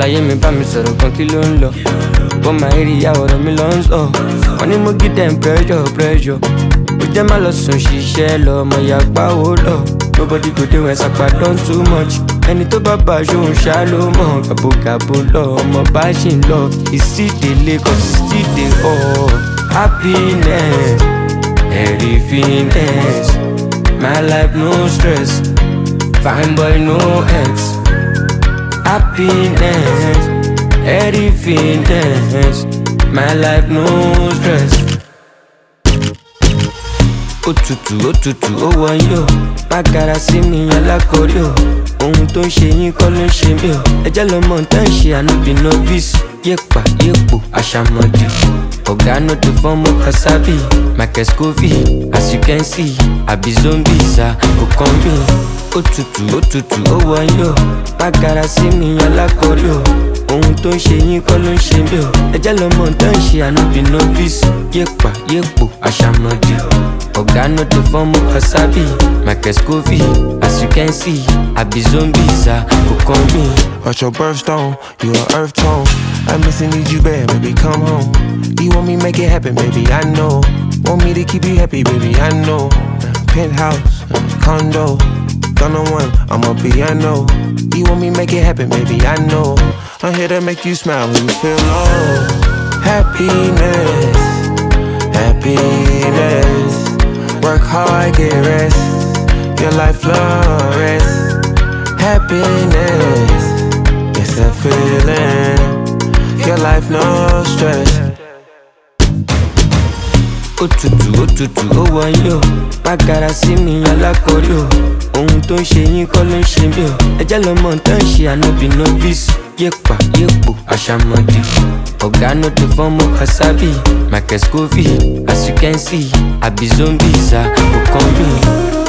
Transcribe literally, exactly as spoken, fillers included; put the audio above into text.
Àlàyé mi bá mi sọ̀rọ̀ gan kí ló ń lọ. Wọ́n máa rí ìyá ọ̀rọ̀ mi lọ ń sọ. Wọ́n ní mo give them pressure pressure. Ó jẹ́ má lọ sùn ṣiṣẹ́ lọ, ọmọ ìyá pàwó lọ. Nobody go dey when sapa don too much. Ẹni tó bá bá aṣọ òun ṣá ló mọ̀. Gàbogàbo lọ, ọmọ bá ṣì ń lọ. Ìsídèlé kan ìsídè ọ̀. Happiness, everythingness. My life no stress, fine boy no ex. Happiness, everythingness. My life no stress. Òtútù òtútù ó wọ̀nyí o, má gara sí mi alákọ̀ọ́rí o. Ohun tó ń ṣe yín kọ́ ló ń ṣe mí o. Ẹjẹ́ lọmọ tá ń ṣe ànúbì novice. Yépa yépo àṣàmọ̀dì. Ọ̀gá no dey form of kasabi. Michael Scoville, as you can see, àbí zombies à kò kàn mí. Òtútù òtútù ó wọ̀nyí o, má gara sí mi alákọ̀ọ́rí o. Ohun tó ń ṣe yín kọ́ ló ń ṣe mí o. Ẹjẹ́ lọmọ tá ń ṣe ànúbì novice. Yépa yépo àṣàmọ̀dì. Ọ̀gá no dey form of kasabi. Michael Scoville, as you can see, àbí zombies à kò kàn mí. What's your birthstone? You an earth tone. I miss and need you bad, baby, come home. You want me make it happen, baby, I know. Want me to keep you happy, baby, I know. Penthouse, condo, don't one, I'm a piano. You want me make it happen, baby, I know. I'm here to make you smile when you feel low. Happiness, happiness. Work hard, get rest. Your life flourish. Happiness, it's that feeling. Your life no stress. Òtútù òtútù ó wọ̀nyí o, má gara sí mi alákọ̀ọ́rí o. Ohun tó ń ṣe yín kọ́ ló ń ṣe mí o. Ẹjẹ́ lọmọ tá ń ṣe ànúbì novice. Yépa yépo àṣàmọ̀dì. Ọ̀gá no dey form of kasabi. Michael Scoville, as you can see, àbí zombies à kò kàn mí.